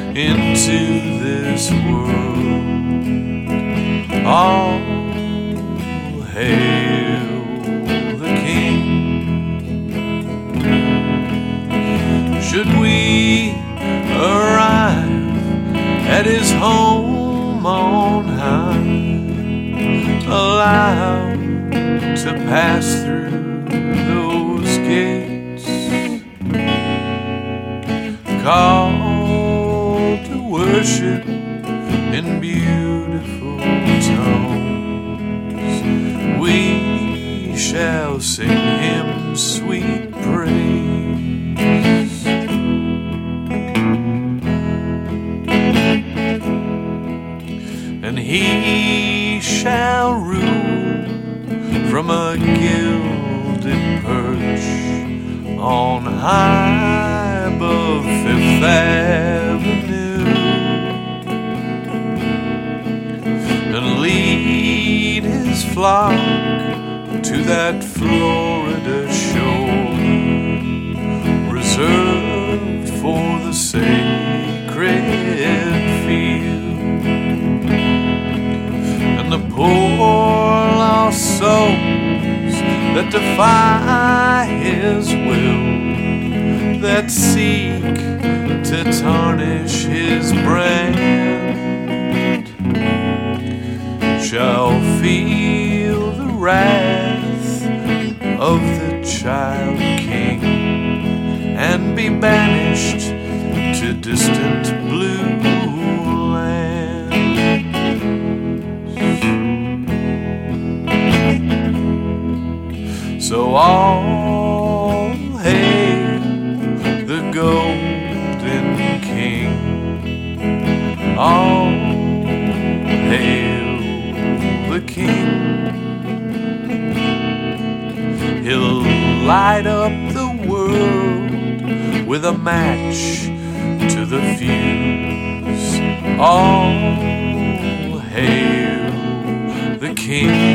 into this world. All hail the King. Should we arrive at his home on high, allowed to pass through those gates, called to worship in beautiful tones, we shall sing him sweet praise. And he shall rule from a gilded perch on high above Fifth Avenue, and lead his flock to that Florida shore reserved for the sacred field. And the poor lost souls that defy his will, that seek to tarnish his brand, shall feel the wrath of the child king and be banished to distant blue lands. So all hail the golden king, all hail the king. He'll light up the world with a match to the fuse. All hail the king.